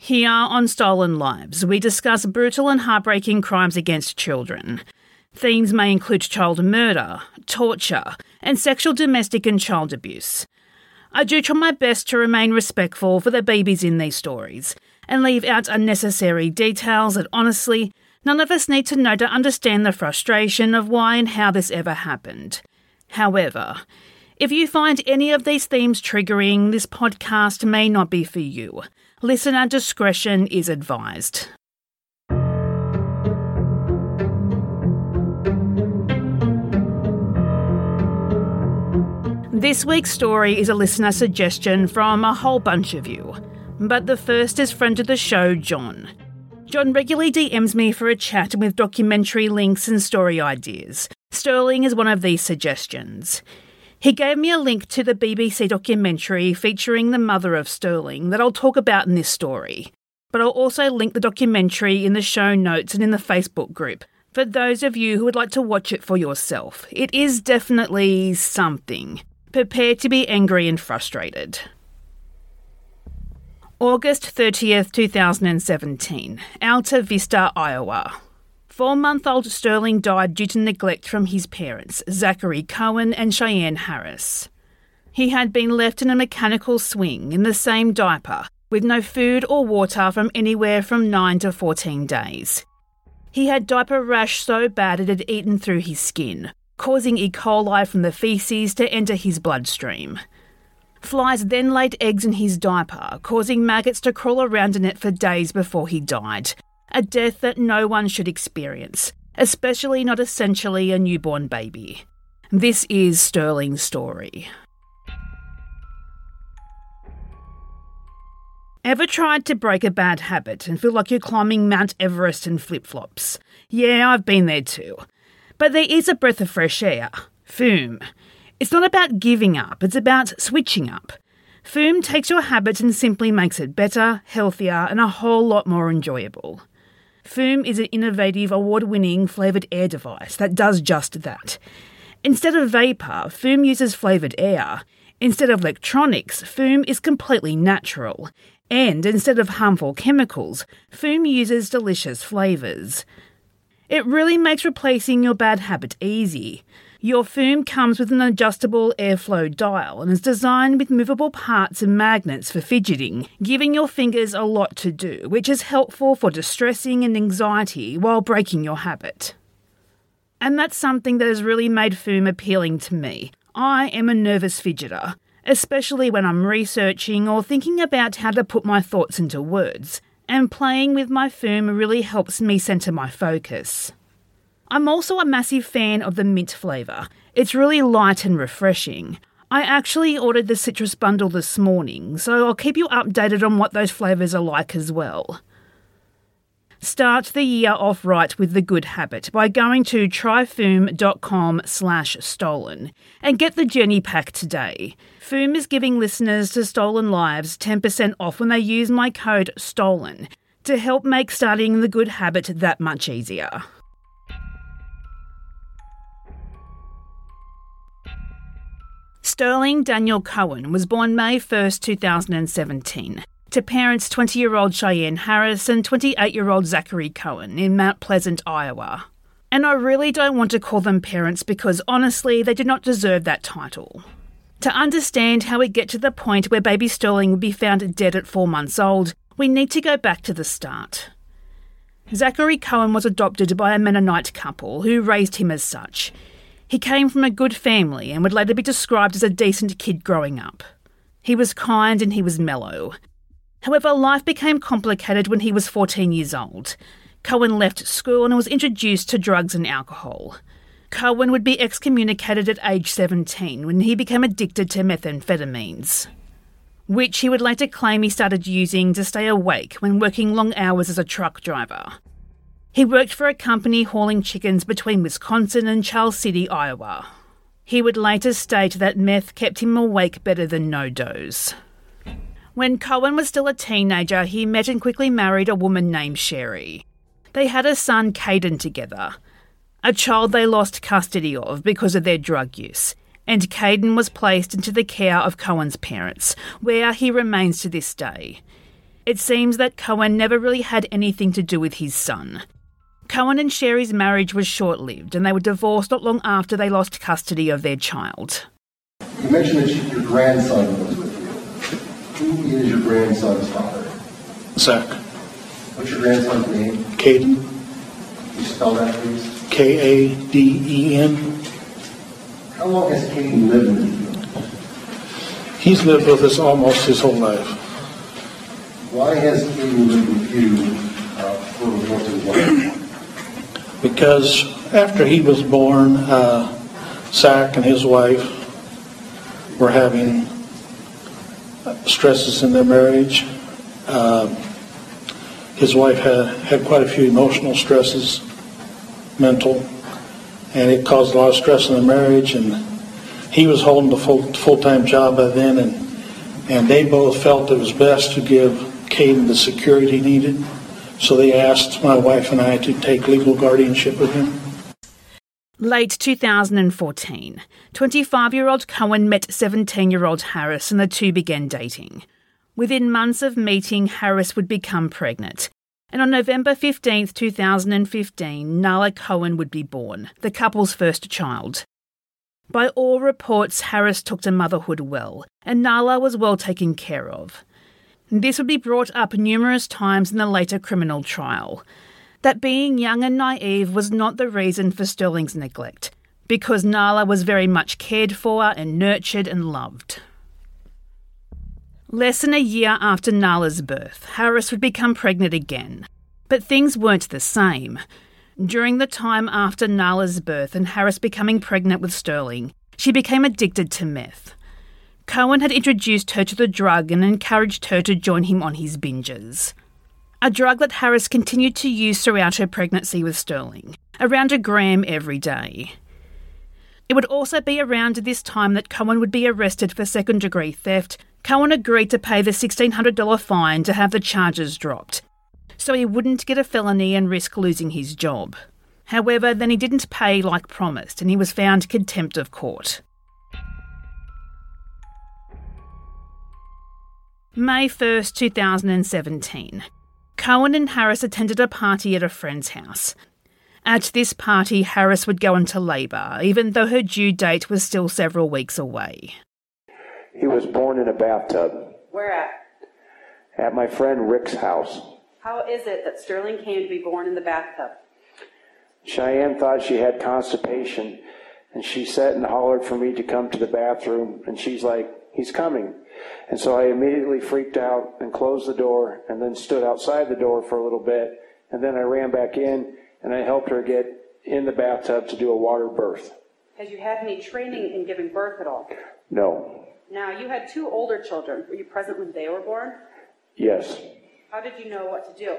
Here on Stolen Lives, we discuss brutal and heartbreaking crimes against children. Themes may include child murder, torture, and sexual, domestic and child abuse. I do try my best to remain respectful for the babies in these stories and leave out unnecessary details that honestly, none of us need to know to understand the frustration of why and how this ever happened. However, if you find any of these themes triggering, this podcast may not be for you. Listener discretion is advised. This week's story is a listener suggestion from a whole bunch of you, but the first is friend of the show, John. John regularly DMs me for a chat with documentary links and story ideas. Sterling is one of these suggestions. He gave me a link to the BBC documentary featuring the mother of Sterling that I'll talk about in this story, but I'll also link the documentary in the show notes and in the Facebook group for those of you who would like to watch it for yourself. It is definitely something. Prepare to be angry and frustrated. August 30th, 2017, Alta Vista, Iowa. 4-month-old Sterling died due to neglect from his parents, Zachary Cohen and Cheyenne Harris. He had been left in a mechanical swing in the same diaper, with no food or water from anywhere from 9 to 14 days. He had diaper rash so bad it had eaten through his skin, causing E. coli from the feces to enter his bloodstream. Flies then laid eggs in his diaper, causing maggots to crawl around in it for days before he died. A death that no one should experience, especially not essentially a newborn baby. This is Sterling's story. Ever tried to break a bad habit and feel like you're climbing Mount Everest in flip-flops? Yeah, I've been there too. But there is a breath of fresh air. Foom. It's not about giving up, it's about switching up. Foom takes your habit and simply makes it better, healthier, and a whole lot more enjoyable. Foom is an innovative, award-winning flavoured air device that does just that. Instead of vapour, Foom uses flavoured air. Instead of electronics, Foom is completely natural. And instead of harmful chemicals, Foom uses delicious flavours. It really makes replacing your bad habit easy. Your Foom comes with an adjustable airflow dial and is designed with movable parts and magnets for fidgeting, giving your fingers a lot to do, which is helpful for distressing and anxiety while breaking your habit. And that's something that has really made Foom appealing to me. I am a nervous fidgeter, especially when I'm researching or thinking about how to put my thoughts into words, and playing with my Foom really helps me centre my focus. I'm also a massive fan of the mint flavour. It's really light and refreshing. I actually ordered the citrus bundle this morning, so I'll keep you updated on what those flavours are like as well. Start the year off right with the good habit by going to tryfoom.com/stolen and get the journey pack today. Foom is giving listeners to Stolen Lives 10% off when they use my code STOLEN to help make starting the good habit that much easier. Sterling Daniel Cohen was born May 1st, 2017, to parents 20-year-old Cheyenne Harris and 28-year-old Zachary Cohen in Mount Pleasant, Iowa. And I really don't want to call them parents because honestly, they do not deserve that title. To understand how we get to the point where baby Sterling would be found dead at 4 months old, we need to go back to the start. Zachary Cohen was adopted by a Mennonite couple who raised him as such. He came from a good family and would later be described as a decent kid growing up. He was kind and he was mellow. However, life became complicated when he was 14 years old. Cohen left school and was introduced to drugs and alcohol. Cohen would be excommunicated at age 17 when he became addicted to methamphetamines, which he would later claim he started using to stay awake when working long hours as a truck driver. He worked for a company hauling chickens between Wisconsin and Charles City, Iowa. He would later state that meth kept him awake better than no dose. When Cohen was still a teenager, he met and quickly married a woman named Sherry. They had a son, Caden, together, a child they lost custody of because of their drug use, and Caden was placed into the care of Cohen's parents, where he remains to this day. It seems that Cohen never really had anything to do with his son. Cohen and Sherry's marriage was short-lived, and they were divorced not long after they lost custody of their child. You mentioned that your grandson was with you. Who is your grandson's father? Zach. What's your grandson's name? Caden. Can you spell that, please? Kaden. How long has Caden lived with you? He's lived with us almost his whole life. Why has Caden lived with you for most of his life? Because after he was born, Zach and his wife were having stresses in their marriage. His wife had quite a few emotional stresses, mental, and it caused a lot of stress in the marriage. And he was holding the full-time job by then, and they both felt it was best to give Caden the security he needed. So they asked my wife and I to take legal guardianship of him. Late 2014, 25-year-old Cohen met 17-year-old Harris and the two began dating. Within months of meeting, Harris would become pregnant. And on November 15, 2015, Nala Cohen would be born, the couple's first child. By all reports, Harris took to motherhood well, and Nala was well taken care of. This would be brought up numerous times in the later criminal trial, that being young and naive was not the reason for Sterling's neglect, because Nala was very much cared for and nurtured and loved. Less than a year after Nala's birth, Harris would become pregnant again. But things weren't the same. During the time after Nala's birth and Harris becoming pregnant with Sterling, she became addicted to meth. Cohen had introduced her to the drug and encouraged her to join him on his binges. A drug that Harris continued to use throughout her pregnancy with Sterling, around a gram every day. It would also be around this time that Cohen would be arrested for second-degree theft. Cohen agreed to pay the $1,600 fine to have the charges dropped, so he wouldn't get a felony and risk losing his job. However, then he didn't pay like promised, and he was found contempt of court. May 1st, 2017. Cohen and Harris attended a party at a friend's house. At this party, Harris would go into labour, even though her due date was still several weeks away. He was born in a bathtub. Where at? At my friend Rick's house. How is it that Sterling came to be born in the bathtub? Cheyenne thought she had constipation, and she sat and hollered for me to come to the bathroom, and she's like, "He's coming." And so I immediately freaked out and closed the door and then stood outside the door for a little bit, and then I ran back in and I helped her get in the bathtub to do a water birth. Had you had any training in giving birth at all? No. Now, you had two older children. Were you present when they were born? Yes. How did you know what to do?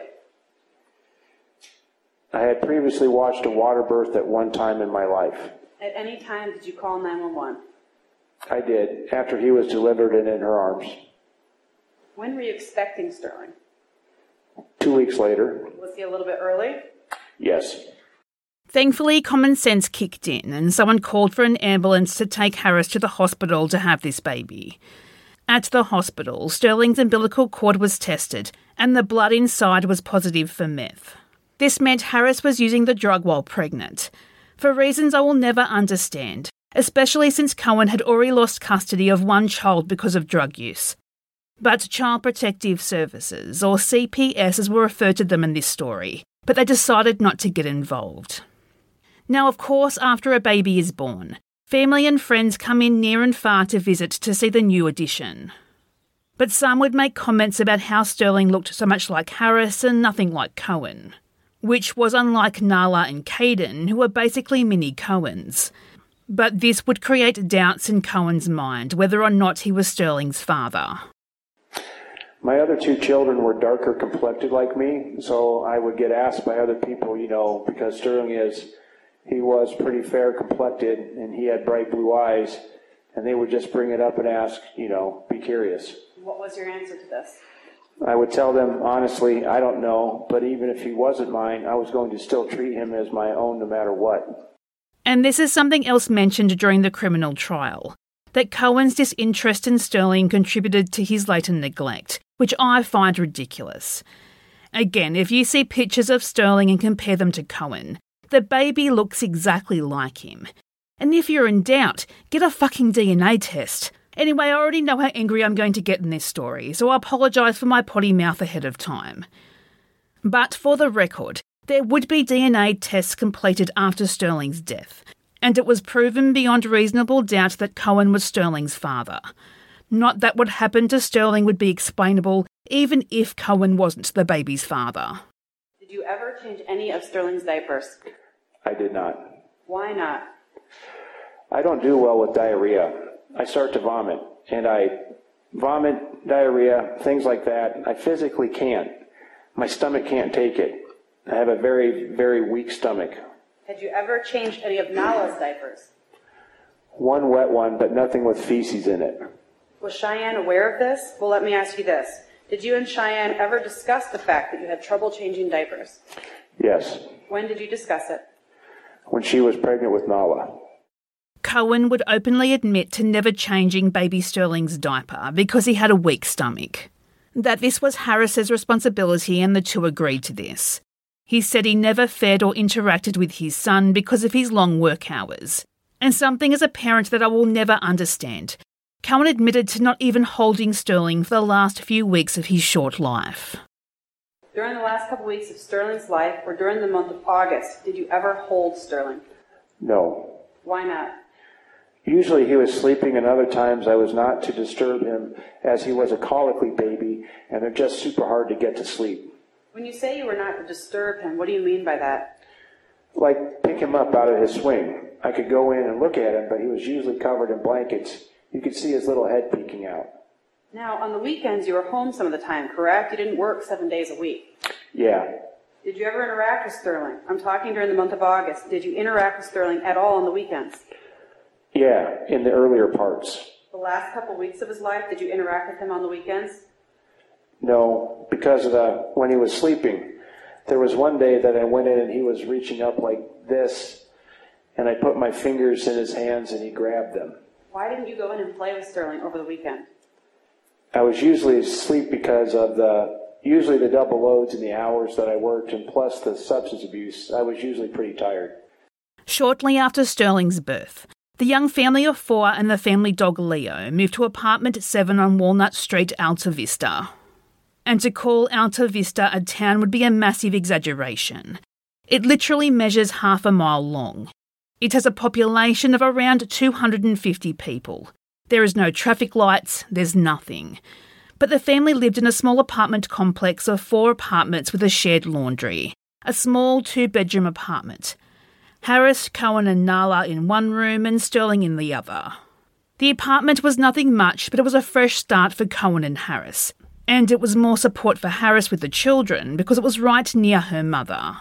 I had previously watched a water birth at one time in my life. At any time, did you call 911? I did, after he was delivered and in her arms. When were you expecting Sterling? 2 weeks later. Was he a little bit early? Yes. Thankfully, common sense kicked in and someone called for an ambulance to take Harris to the hospital to have this baby. At the hospital, Sterling's umbilical cord was tested and the blood inside was positive for meth. This meant Harris was using the drug while pregnant, for reasons I will never understand, especially since Cohen had already lost custody of one child because of drug use. But Child Protective Services, or CPS as were referred to them in this story, but they decided not to get involved. Now, of course, after a baby is born, family and friends come in near and far to visit to see the new addition. But some would make comments about how Sterling looked so much like Harris and nothing like Cohen, which was unlike Nala and Caden, who were basically mini Cohens. But this would create doubts in Cohen's mind whether or not he was Sterling's father. My other two children were darker complected like me, so I would get asked by other people, because he was pretty fair complected and he had bright blue eyes, and they would just bring it up and ask, be curious. What was your answer to this? I would tell them, honestly, I don't know, but even if he wasn't mine, I was going to still treat him as my own no matter what. And this is something else mentioned during the criminal trial, that Cohen's disinterest in Sterling contributed to his later neglect, which I find ridiculous. Again, if you see pictures of Sterling and compare them to Cohen, the baby looks exactly like him. And if you're in doubt, get a fucking DNA test. Anyway, I already know how angry I'm going to get in this story, so I apologise for my potty mouth ahead of time. But for the record, there would be DNA tests completed after Sterling's death, and it was proven beyond reasonable doubt that Cohen was Sterling's father. Not that what happened to Sterling would be explainable, even if Cohen wasn't the baby's father. Did you ever change any of Sterling's diapers? I did not. Why not? I don't do well with diarrhea. I start to vomit, and I vomit, diarrhea, things like that. I physically can't. My stomach can't take it. I have a very, very weak stomach. Had you ever changed any of Nala's diapers? One wet one, but nothing with feces in it. Was Cheyenne aware of this? Well, let me ask you this. Did you and Cheyenne ever discuss the fact that you had trouble changing diapers? Yes. When did you discuss it? When she was pregnant with Nala. Cohen would openly admit to never changing baby Sterling's diaper because he had a weak stomach. That this was Harris's responsibility, and the two agreed to this. He said he never fed or interacted with his son because of his long work hours. And something as a parent that I will never understand. Cohen admitted to not even holding Sterling for the last few weeks of his short life. During the last couple weeks of Sterling's life, or during the month of August, did you ever hold Sterling? No. Why not? Usually he was sleeping, and other times I was not to disturb him, as he was a colicky baby, and they're just super hard to get to sleep. When you say you were not to disturb him, what do you mean by that? Like pick him up out of his swing. I could go in and look at him, but he was usually covered in blankets. You could see his little head peeking out. Now, on the weekends, you were home some of the time, correct? You didn't work 7 days a week. Yeah. Did you ever interact with Sterling? I'm talking during the month of August. Did you interact with Sterling at all on the weekends? Yeah, in the earlier parts. The last couple weeks of his life, did you interact with him on the weekends? No, because of when he was sleeping. There was one day that I went in and he was reaching up like this, and I put my fingers in his hands and he grabbed them. Why didn't you go in and play with Sterling over the weekend? I was usually asleep because of usually the double loads and the hours that I worked, and plus the substance abuse. I was usually pretty tired. Shortly after Sterling's birth, the young family of four and the family dog Leo moved to apartment 7 on Walnut Street, Alta Vista. And to call Alta Vista a town would be a massive exaggeration. It literally measures half a mile long. It has a population of around 250 people. There is no traffic lights, there's nothing. But the family lived in a small apartment complex of 4 apartments with a shared laundry, a small 2-bedroom apartment. Harris, Cohen and Nala in one room and Sterling in the other. The apartment was nothing much, but it was a fresh start for Cohen and Harris. And it was more support for Harris with the children because it was right near her mother.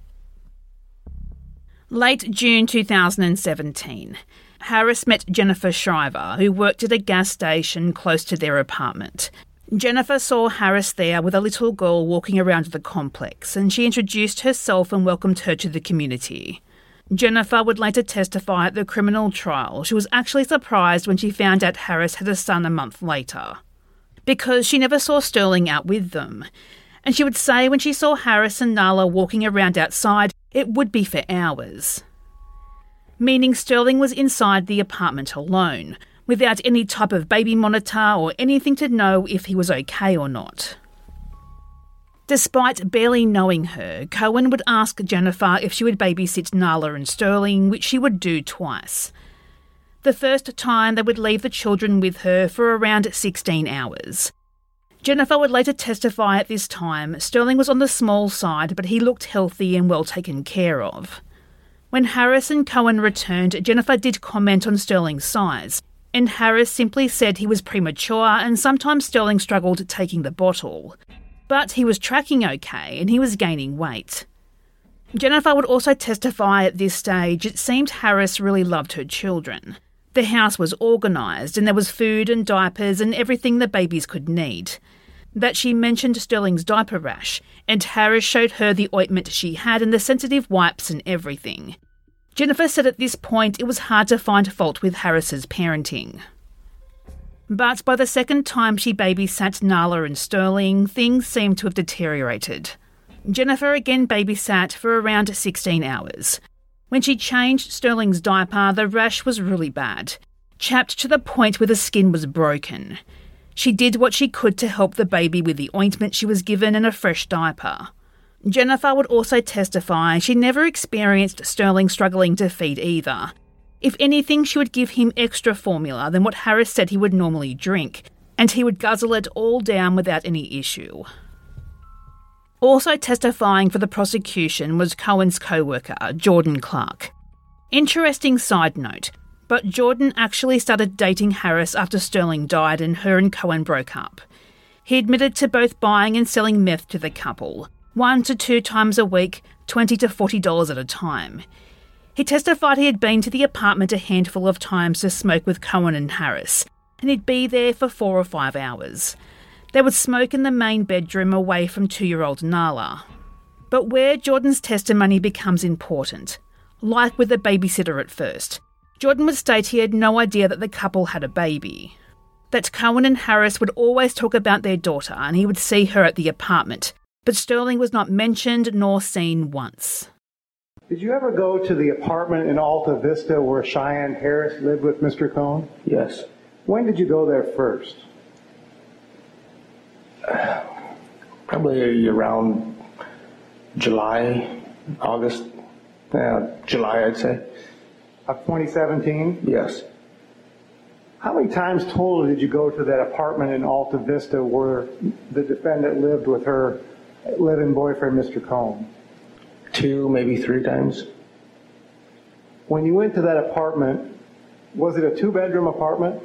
Late June 2017, Harris met Jennifer Shriver, who worked at a gas station close to their apartment. Jennifer saw Harris there with a little girl walking around the complex, and she introduced herself and welcomed her to the community. Jennifer would later testify at the criminal trial. She was actually surprised when she found out Harris had a son a month later, because she never saw Sterling out with them. And she would say when she saw Harris and Nala walking around outside, it would be for hours. Meaning Sterling was inside the apartment alone, without any type of baby monitor or anything to know if he was okay or not. Despite barely knowing her, Cohen would ask Jennifer if she would babysit Nala and Sterling, which she would do twice. The first time they would leave the children with her for around 16 hours. Jennifer would later testify at this time Sterling was on the small side, but he looked healthy and well taken care of. When Harris and Cohen returned, Jennifer did comment on Sterling's size, and Harris simply said he was premature and sometimes Sterling struggled taking the bottle. But he was tracking okay and he was gaining weight. Jennifer would also testify at this stage it seemed Harris really loved her children. The house was organised and there was food and diapers and everything the babies could need. That she mentioned Sterling's diaper rash, and Harris showed her the ointment she had and the sensitive wipes and everything. Jennifer said at this point it was hard to find fault with Harris's parenting. But by the second time she babysat Nala and Sterling, things seemed to have deteriorated. Jennifer again babysat for around 16 hours. When she changed Sterling's diaper, the rash was really bad, chapped to the point where the skin was broken. She did what she could to help the baby with the ointment she was given and a fresh diaper. Jennifer would also testify she never experienced Sterling struggling to feed either. If anything, she would give him extra formula than what Harris said he would normally drink, and he would guzzle it all down without any issue. Also testifying for the prosecution was Cohen's co-worker, Jordan Clark. Interesting side note, but Jordan actually started dating Harris after Sterling died and her and Cohen broke up. He admitted to both buying and selling meth to the couple, 1 to 2 times a week, $20 to $40 at a time. He testified he had been to the apartment a handful of times to smoke with Cohen and Harris, and he'd be there for 4 or 5 hours. They would smoke in the main bedroom away from 2-year-old Nala. But where Jordan's testimony becomes important, like with the babysitter at first, Jordan would state he had no idea that the couple had a baby. That Cohen and Harris would always talk about their daughter and he would see her at the apartment, but Sterling was not mentioned nor seen once. Did you ever go to the apartment in Alta Vista where Cheyenne Harris lived with Mr. Cohen? Yes. When did you go there first? Probably around July, August. July, I'd say. Of 2017? Yes. How many times total did you go to that apartment in Alta Vista where the defendant lived with her live-in boyfriend, Mr. Cohen? 2, maybe 3 times. When you went to that apartment, was it a 2-bedroom apartment?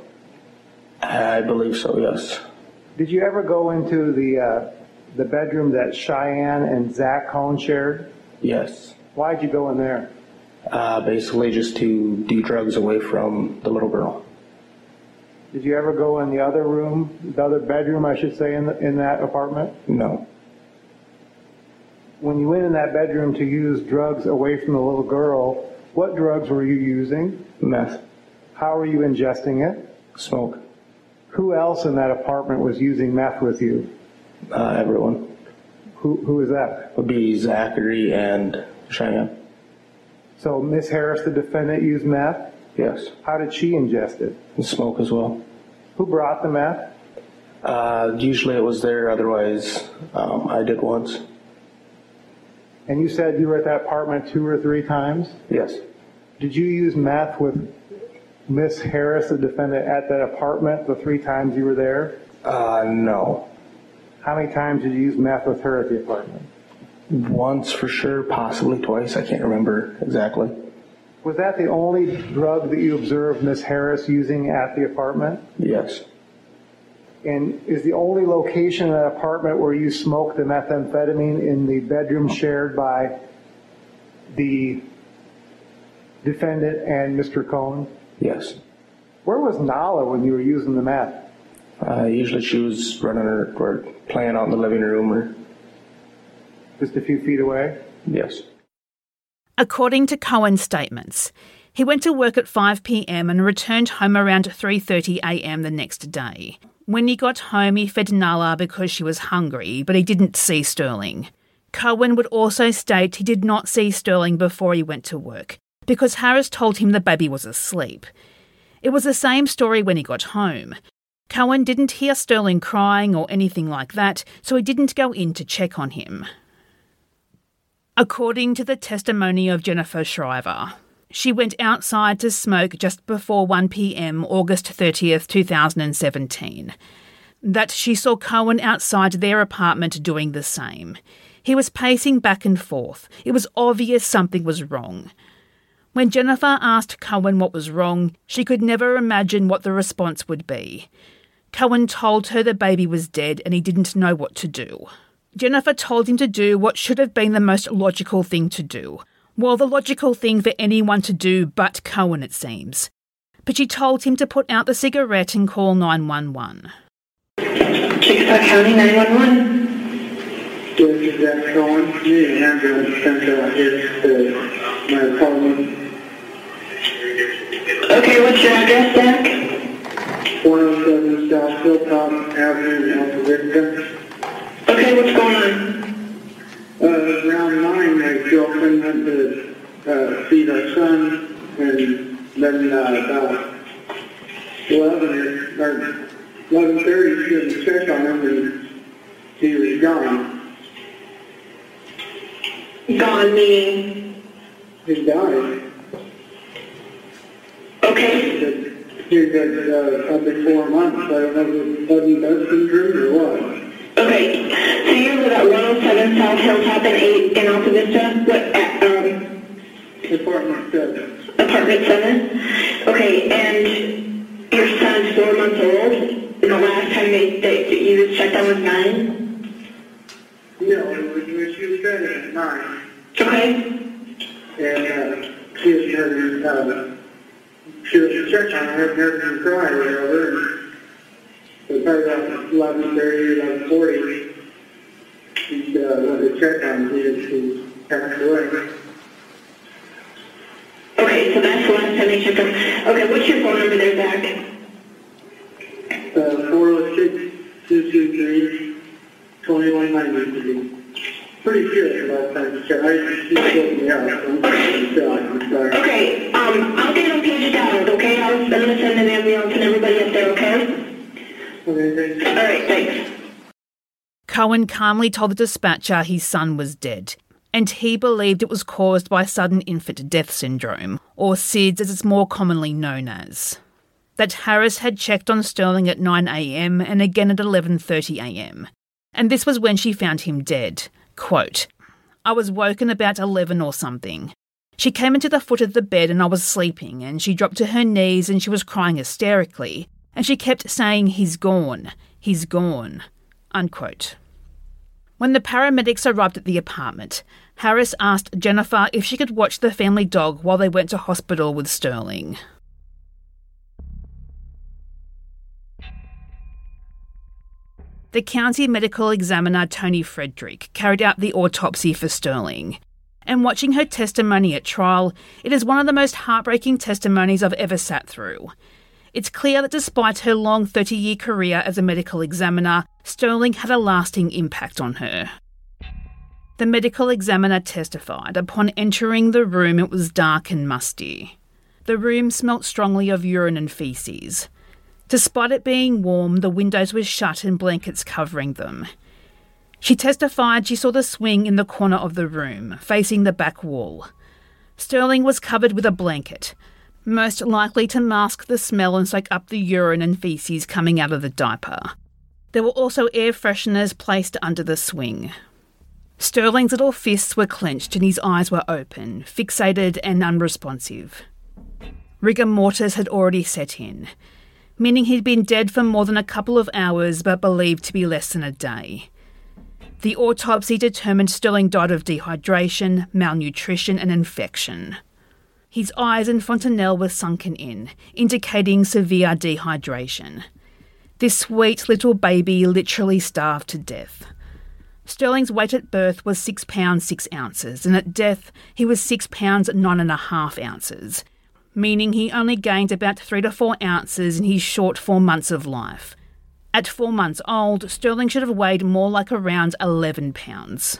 I believe so, yes. Did you ever go into the bedroom that Cheyenne and Zach Cohen shared? Yes. Why'd you go in there? Basically just to do drugs away from the little girl. Did you ever go in the other room, the other bedroom, I should say, in that apartment? No. When you went in that bedroom to use drugs away from the little girl, what drugs were you using? Meth. How were you ingesting it? Smoke. Who else in that apartment was using meth with you? Everyone. Who is that? Would be Zachary and Cheyenne. So Miss Harris, the defendant, used meth? Yes. How did she ingest it? And smoke as well. Who brought the meth? Usually it was there, otherwise I did once. And you said you were at that apartment 2 or 3 times? Yes. Did you use meth with Miss Harris, the defendant, at that apartment the 3 times you were there? No. How many times did you use meth with her at the apartment? Once for sure, possibly twice. I can't remember exactly. Was that the only drug that you observed Miss Harris using at the apartment? Yes. And is the only location in that apartment where you smoked the methamphetamine in the bedroom shared by the defendant and Mr. Cohen? Yes. Where was Nala when you were using the meth? Usually she was running or playing out in the living room or... Just a few feet away? Yes. According to Cohen's statements, he went to work at 5 p.m. and returned home around 3:30 a.m. the next day. When he got home, he fed Nala because she was hungry, but he didn't see Sterling. Cohen would also state he did not see Sterling before he went to work, because Harris told him the baby was asleep. It was the same story when he got home. Cohen didn't hear Sterling crying or anything like that, so he didn't go in to check on him. According to the testimony of Jennifer Shriver, she went outside to smoke just before 1 p.m. August 30th, 2017. That she saw Cohen outside their apartment doing the same. He was pacing back and forth. It was obvious something was wrong. When Jennifer asked Cohen what was wrong, she could never imagine what the response would be. Cohen told her the baby was dead and he didn't know what to do. Jennifer told him to do what should have been the most logical thing to do. Well, the logical thing for anyone to do but Cohen, it seems. But she told him to put out the cigarette and call 911. Chickasaw County 911. This is Zach Cohen. The ambulance sent his my apartment. Okay, what's your address, Zach? 107 South Hilltop Avenue in Alta Vista. Okay, what's going on? Around 9, my girlfriend went to feed our son, and then about 11 or 11:30, she went to check on him, and he was gone. Gone meaning? He died. Okay. He got probably 4 months. I don't know if it was sudden death syndrome or what. Okay, so you live at 107 South Hilltop in Alta Vista? What, Apartment 7. Apartment 7? Okay, and your son's 4 months old? And the last time that you checked on was 9? No, it was when she was pregnant at 9. Okay. And she was heard she was checked on her, heard him cry or whatever. So probably about 11:30 or 11:40, she went to check on him, she passed away. Okay, so that's the last time they checked on. Okay, what's your phone number there, Zach? 406-223-2193. Pretty sure the last time she checked. She told me out. Okay, I'll get them paged out, okay? I'm going to send an ambulance and everybody up there, okay? Okay, thanks. All right, thanks. Cohen calmly told the dispatcher his son was dead, and he believed it was caused by sudden infant death syndrome, or SIDS as it's more commonly known as. That Harris had checked on Sterling at 9 a.m. and again at 11:30 a.m. And this was when she found him dead. Quote, "I was woken about 11 or something. She came into the foot of the bed and I was sleeping, and she dropped to her knees and she was crying hysterically, and she kept saying, 'He's gone, he's gone,'" unquote. When the paramedics arrived at the apartment, Harris asked Jennifer if she could watch the family dog while they went to hospital with Sterling. The county medical examiner Tony Frederick carried out the autopsy for Sterling. And watching her testimony at trial, it is one of the most heartbreaking testimonies I've ever sat through. It's clear that despite her long 30-year career as a medical examiner, Sterling had a lasting impact on her. The medical examiner testified upon entering the room it was dark and musty. The room smelt strongly of urine and faeces. Despite it being warm, the windows were shut and blankets covering them. She testified she saw the swing in the corner of the room, facing the back wall. Sterling was covered with a blanket, most likely to mask the smell and soak up the urine and faeces coming out of the diaper. There were also air fresheners placed under the swing. Sterling's little fists were clenched and his eyes were open, fixated and unresponsive. Rigor mortis had already set in, meaning he'd been dead for more than a couple of hours but believed to be less than a day. The autopsy determined Sterling died of dehydration, malnutrition and infection. His eyes and fontanelle were sunken in, indicating severe dehydration. This sweet little baby literally starved to death. Sterling's weight at birth was 6 pounds 6 ounces, and at death he was 6 pounds 9.5 ounces, meaning he only gained about 3 to 4 ounces in his short 4 months of life. At 4 months old, Sterling should have weighed more like around 11 pounds.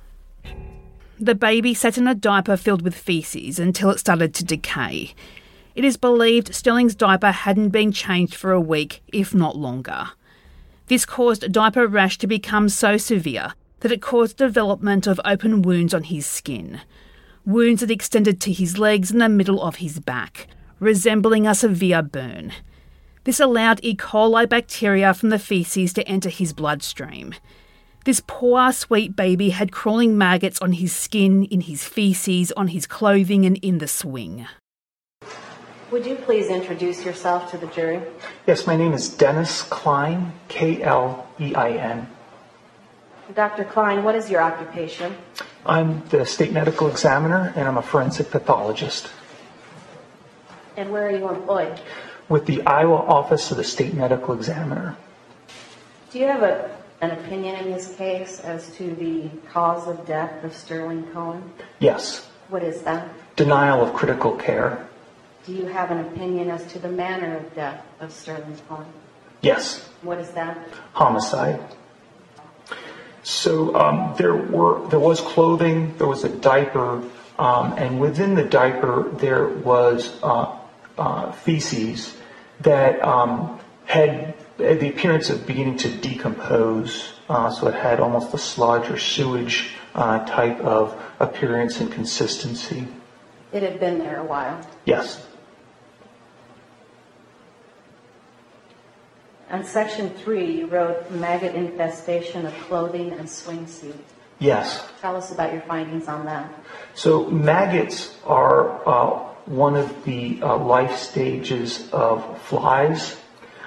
The baby sat in a diaper filled with faeces until it started to decay. It is believed Sterling's diaper hadn't been changed for a week, if not longer. This caused diaper rash to become so severe that it caused development of open wounds on his skin. Wounds that extended to his legs and the middle of his back, resembling a severe burn. This allowed E. coli bacteria from the faeces to enter his bloodstream. This poor, sweet baby had crawling maggots on his skin, in his faeces, on his clothing and in the swing. Would you please introduce yourself to the jury? Yes, my name is Dennis Klein, K-L-E-I-N. Dr. Klein, what is your occupation? I'm the state medical examiner and I'm a forensic pathologist. And where are you employed? With the Iowa Office of the State Medical Examiner. Do you have an opinion in this case as to the cause of death of Sterling Cohen? Yes. What is that? Denial of critical care. Do you have an opinion as to the manner of death of Sterling Klein? Yes. What is that? Homicide. So there was clothing, there was a diaper, and within the diaper there was feces that had the appearance of beginning to decompose. So it had almost a sludge or sewage type of appearance and consistency. It had been there a while. Yes. On section 3, you wrote maggot infestation of clothing and swing seat. Yes. Tell us about your findings on that. So maggots are one of the life stages of flies.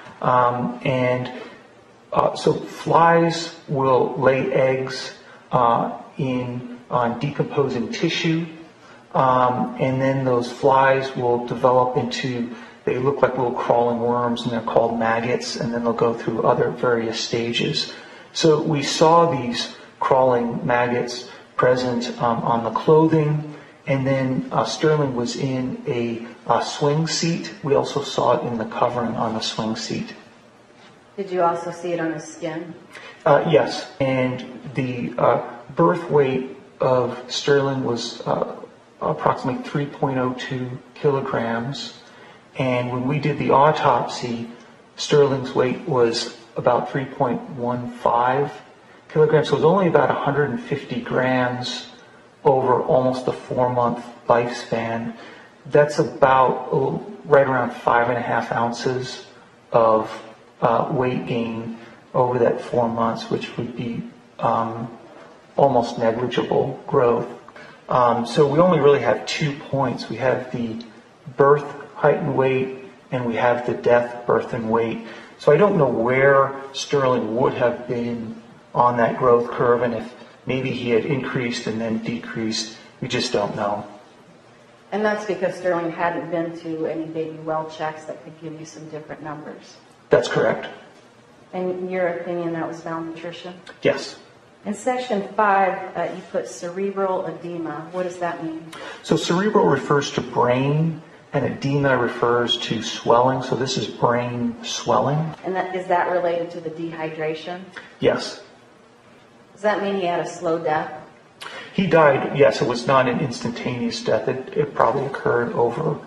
So flies will lay eggs in decomposing tissue, and then those flies will develop into, they look like little crawling worms, and they're called maggots, and then they'll go through other various stages. So we saw these crawling maggots present on the clothing, and then Sterling was in a swing seat. We also saw it in the covering on the swing seat. Did you also see it on his skin? Yes, and the birth weight of Sterling was approximately 3.02 kilograms, and when we did the autopsy, Sterling's weight was about 3.15 kilograms, so it was only about 150 grams over almost a 4-month lifespan. That's about right around 5.5 ounces of weight gain over that 4 months, which would be almost negligible growth. So we only really have 2 points. We have the birth height and weight, and we have the death birth and weight. So I don't know where Sterling would have been on that growth curve, and if maybe he had increased and then decreased. We just don't know. And that's because Sterling hadn't been to any baby well checks that could give you some different numbers. That's correct. And in your opinion, that was malnutrition? Yes. In section 5, you put cerebral edema. What does that mean? So cerebral refers to brain, and edema refers to swelling. So this is brain swelling. And is that related to the dehydration? Yes. Does that mean he had a slow death? He died, yes. It was not an instantaneous death. It probably occurred over,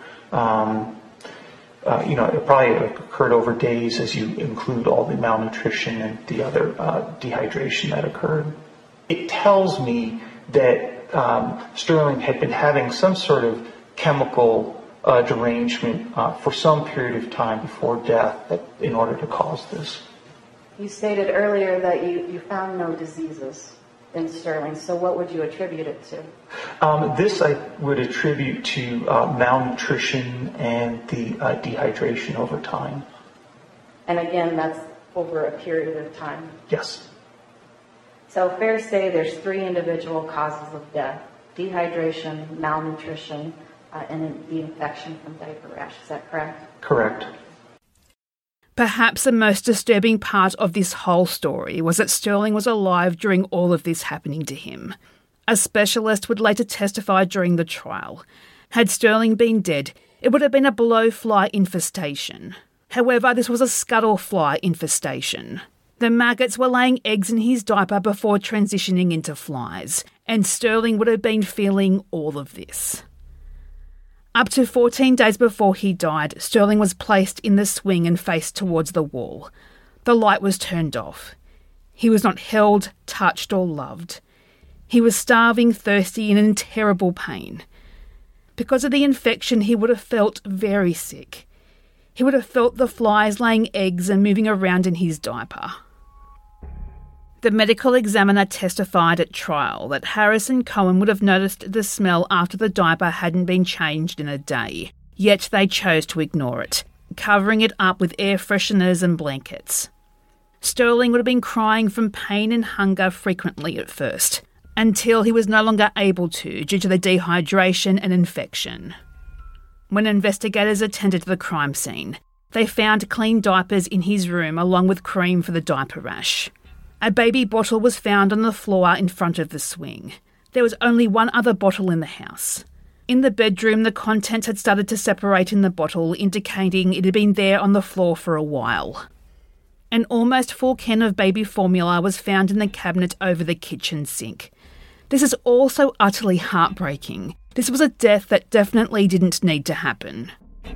it probably occurred over days as you include all the malnutrition and the other dehydration that occurred. It tells me that Sterling had been having some sort of chemical derangement for some period of time before death in order to cause this. You stated earlier that you found no diseases in Sterling, so what would you attribute it to? This I would attribute to malnutrition and the dehydration over time. And again, that's over a period of time? Yes. So fair to say there's 3 individual causes of death: dehydration, malnutrition, and the infection from diaper rash. Is that correct? Correct. Perhaps the most disturbing part of this whole story was that Sterling was alive during all of this happening to him. A specialist would later testify during the trial. Had Sterling been dead, it would have been a blowfly infestation. However, this was a scuttlefly infestation. The maggots were laying eggs in his diaper before transitioning into flies, and Sterling would have been feeling all of this. Up to 14 days before he died, Sterling was placed in the swing and faced towards the wall. The light was turned off. He was not held, touched, or loved. He was starving, thirsty, and in terrible pain. Because of the infection, he would have felt very sick. He would have felt the flies laying eggs and moving around in his diaper. The medical examiner testified at trial that Harris and Cohen would have noticed the smell after the diaper hadn't been changed in a day, yet they chose to ignore it, covering it up with air fresheners and blankets. Sterling would have been crying from pain and hunger frequently at first, until he was no longer able to due to the dehydration and infection. When investigators attended to the crime scene, they found clean diapers in his room along with cream for the diaper rash. A baby bottle was found on the floor in front of the swing. There was only one other bottle in the house. In the bedroom, the contents had started to separate in the bottle, indicating it had been there on the floor for a while. An almost full can of baby formula was found in the cabinet over the kitchen sink. This is also utterly heartbreaking. This was a death that definitely didn't need to happen.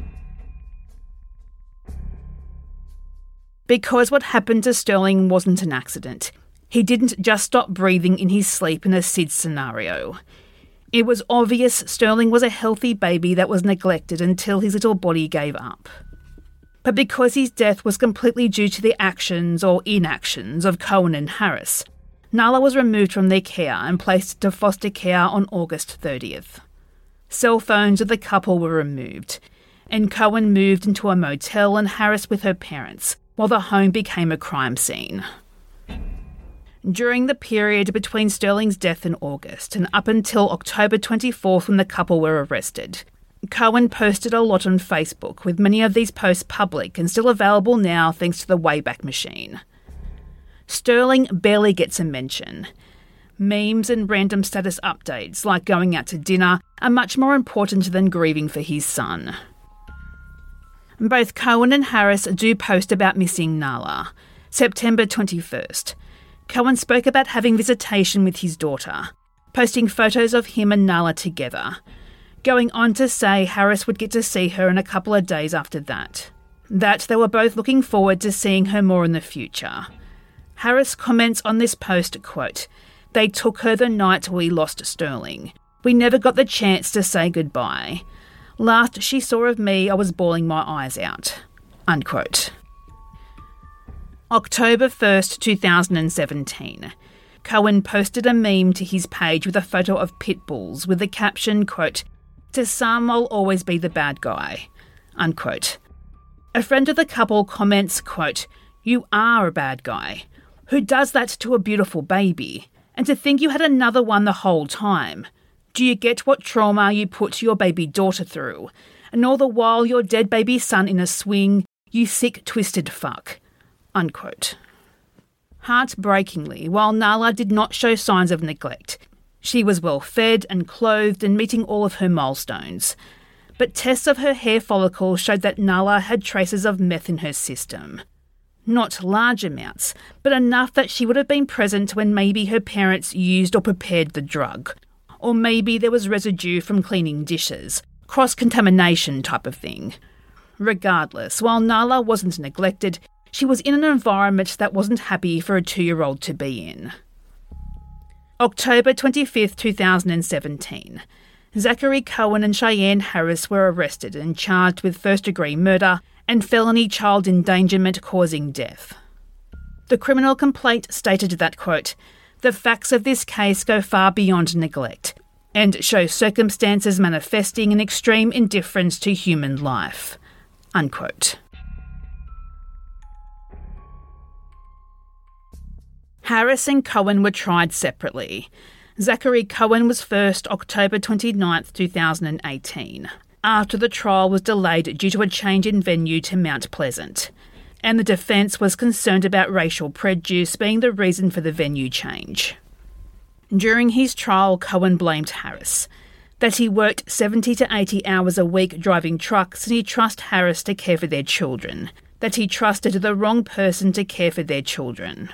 Because what happened to Sterling wasn't an accident. He didn't just stop breathing in his sleep in a SIDS scenario. It was obvious Sterling was a healthy baby that was neglected until his little body gave up. But because his death was completely due to the actions or inactions of Cohen and Harris, Nala was removed from their care and placed into foster care on August 30th. Cell phones of the couple were removed, and Cohen moved into a motel and Harris with her parents, while the home became a crime scene. During the period between Sterling's death in August and up until October 24th when the couple were arrested, Cohen posted a lot on Facebook, with many of these posts public and still available now thanks to the Wayback Machine. Sterling barely gets a mention. Memes and random status updates, like going out to dinner, are much more important than grieving for his son. Both Cohen and Harris do post about missing Nala. September 21st. Cohen spoke about having visitation with his daughter, posting photos of him and Nala together, going on to say Harris would get to see her in a couple of days after that. That they were both looking forward to seeing her more in the future. Harris comments on this post, quote, "They took her the night we lost Sterling. We never got the chance to say goodbye. Last she saw of me, I was bawling my eyes out." Unquote. October 1st, 2017. Cohen posted a meme to his page with a photo of pit bulls with the caption, quote, "To some, I'll always be the bad guy." Unquote. A friend of the couple comments, quote, "You are a bad guy. Who does that to a beautiful baby? And to think you had another one the whole time. Do you get what trauma you put your baby daughter through? And all the while your dead baby son in a swing, you sick, twisted fuck." Unquote. Heartbreakingly, while Nala did not show signs of neglect, she was well fed and clothed and meeting all of her milestones. But tests of her hair follicles showed that Nala had traces of meth in her system. Not large amounts, but enough that she would have been present when maybe her parents used or prepared the drug. Or maybe there was residue from cleaning dishes, cross-contamination type of thing. Regardless, while Nala wasn't neglected, she was in an environment that wasn't happy for a 2-year-old to be in. October 25th, 2017. Zachary Cohen and Cheyenne Harris were arrested and charged with first-degree murder and felony child endangerment causing death. The criminal complaint stated that, quote, "The facts of this case go far beyond neglect and show circumstances manifesting an extreme indifference to human life." Unquote. Harris and Cohen were tried separately. Zachary Cohen was first October 29th, 2018, after the trial was delayed due to a change in venue to Mount Pleasant, and the defence was concerned about racial prejudice being the reason for the venue change. During his trial, Cohen blamed Harris, that he worked 70 to 80 hours a week driving trucks and he trusted Harris to care for their children, that he trusted the wrong person to care for their children.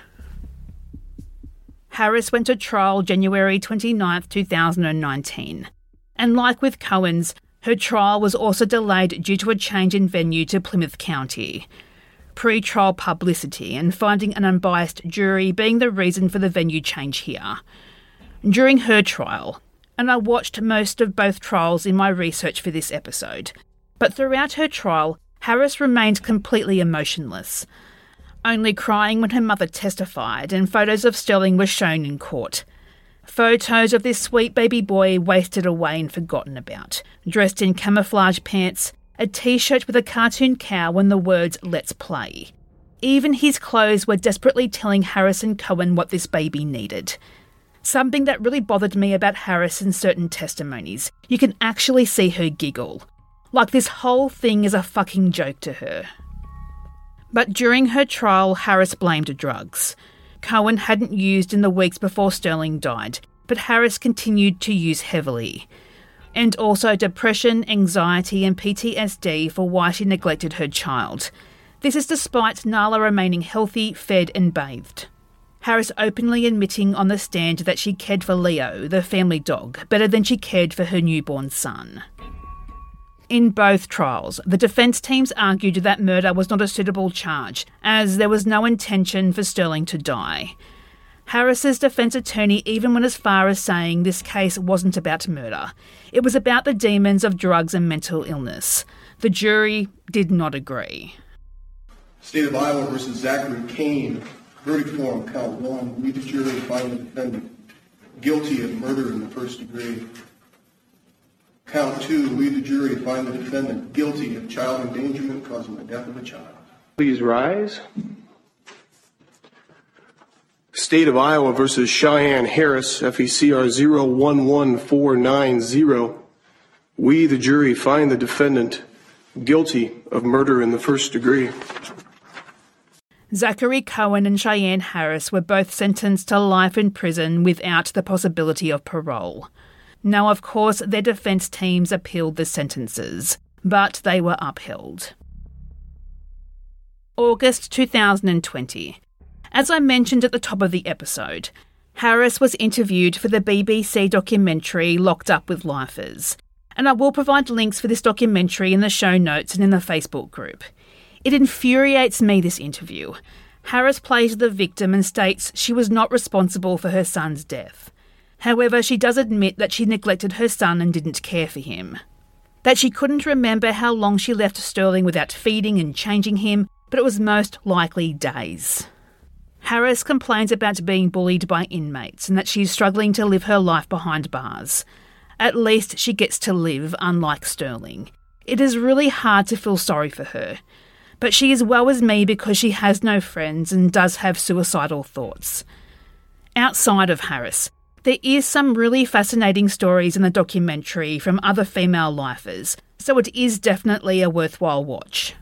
Harris went to trial January 29, 2019, and like with Cohen's, her trial was also delayed due to a change in venue to Plymouth County. Pre-trial publicity and finding an unbiased jury being the reason for the venue change here. During her trial, and I watched most of both trials in my research for this episode, but throughout her trial, Harris remained completely emotionless, only crying when her mother testified and photos of Sterling were shown in court. Photos of this sweet baby boy wasted away and forgotten about, dressed in camouflage pants, a t-shirt with a cartoon cow and the words "Let's play." Even his clothes were desperately telling Harris and Cohen what this baby needed. Something that really bothered me about Harris in certain testimonies, you can actually see her giggle. Like this whole thing is a fucking joke to her. But during her trial, Harris blamed drugs. Cohen hadn't used in the weeks before Sterling died, but Harris continued to use heavily. and also depression, anxiety and PTSD for why she neglected her child. This is despite Nala remaining healthy, fed and bathed. Harris openly admitting on the stand that she cared for Leo, the family dog, better than she cared for her newborn son. In both trials, the defence teams argued that murder was not a suitable charge, as there was no intention for Sterling to die. Harris's defence attorney even went as far as saying this case wasn't about murder. It was about the demons of drugs and mental illness. The jury did not agree. State of Iowa versus Zachary Kane, verdict form, count 1. We, the jury, find the defendant guilty of murder in the first degree. Count 2. We, the jury, find the defendant guilty of child endangerment causing the death of a child. Please rise. State of Iowa versus Cheyenne Harris, FECR 011490. We, the jury, find the defendant guilty of murder in the first degree. Zachary Cohen and Cheyenne Harris were both sentenced to life in prison without the possibility of parole. Now, of course, their defence teams appealed the sentences, but they were upheld. August 2020. As I mentioned at the top of the episode, Harris was interviewed for the BBC documentary Locked Up with Lifers, and I will provide links for this documentary in the show notes and in the Facebook group. It infuriates me, this interview. Harris plays the victim and states she was not responsible for her son's death. However, she does admit that she neglected her son and didn't care for him. That she couldn't remember how long she left Sterling without feeding and changing him, but it was most likely days. Harris complains about being bullied by inmates and that she's struggling to live her life behind bars. At least she gets to live, unlike Sterling. It is really hard to feel sorry for her. But she is well as me because she has no friends and does have suicidal thoughts. Outside of Harris, there is some really fascinating stories in the documentary from other female lifers, so it is definitely a worthwhile watch.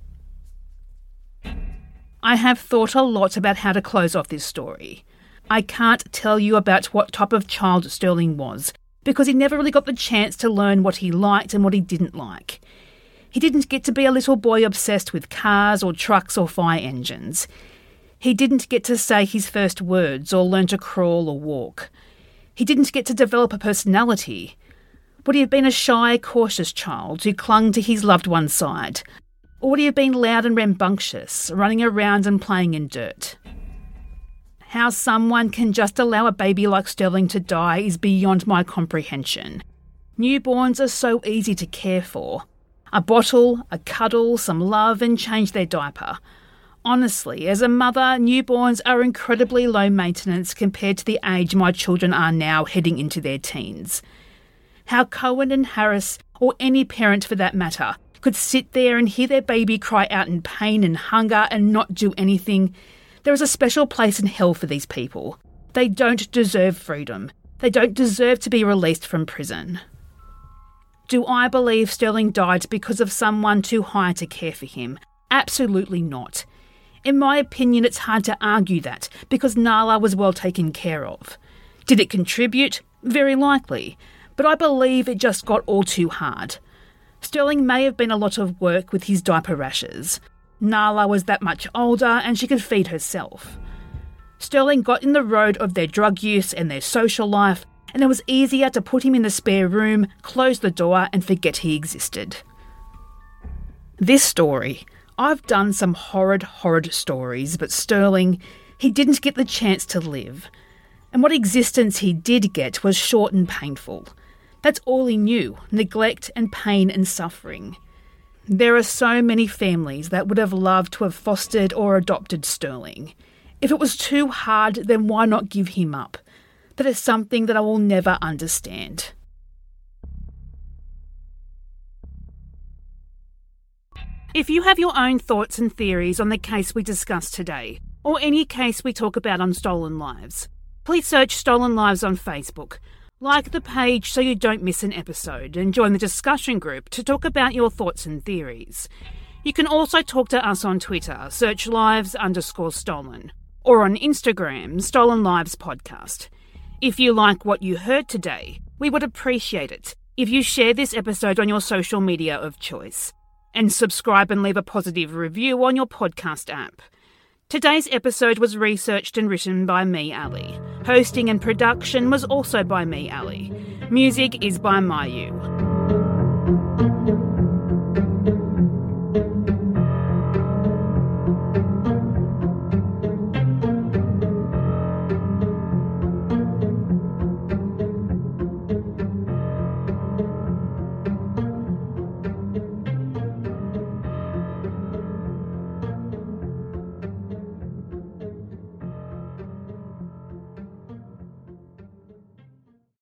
I have thought a lot about how to close off this story. I can't tell you about what type of child Sterling was, because he never really got the chance to learn what he liked and what he didn't like. He didn't get to be a little boy obsessed with cars or trucks or fire engines. He didn't get to say his first words or learn to crawl or walk. He didn't get to develop a personality. Would he have been a shy, cautious child who clung to his loved one's side? Or would he have been loud and rambunctious, running around and playing in dirt? How someone can just allow a baby like Sterling to die is beyond my comprehension. Newborns are so easy to care for. A bottle, a cuddle, some love and change their diaper. Honestly, as a mother, newborns are incredibly low maintenance compared to the age my children are now heading into their teens. How Cohen and Harris, or any parent for that matter, could sit there and hear their baby cry out in pain and hunger and not do anything. There is a special place in hell for these people. They don't deserve freedom. They don't deserve to be released from prison. Do I believe Sterling died because of someone too high to care for him? Absolutely not. In my opinion, it's hard to argue that, because Nala was well taken care of. Did it contribute? Very likely. But I believe it just got all too hard. Sterling may have been a lot of work with his diaper rashes. Nala was that much older and she could feed herself. Sterling got in the road of their drug use and their social life, and it was easier to put him in the spare room, close the door and forget he existed. This story, I've done some horrid stories, but Sterling, he didn't get the chance to live. And what existence he did get was short and painful. That's all he knew, neglect and pain and suffering. There are so many families that would have loved to have fostered or adopted Sterling. If it was too hard, then why not give him up? That is something that I will never understand. If you have your own thoughts and theories on the case we discussed today, or any case we talk about on Stolen Lives, please search Stolen Lives on Facebook, like the page so you don't miss an episode, and join the discussion group to talk about your thoughts and theories. You can also talk to us on Twitter, search lives_stolen, or on Instagram, Stolen Lives Podcast. If you like what you heard today, we would appreciate it if you share this episode on your social media of choice, and subscribe and leave a positive review on your podcast app. Today's episode was researched and written by me, Ali. Hosting and production was also by me, Ali. Music is by Mayu.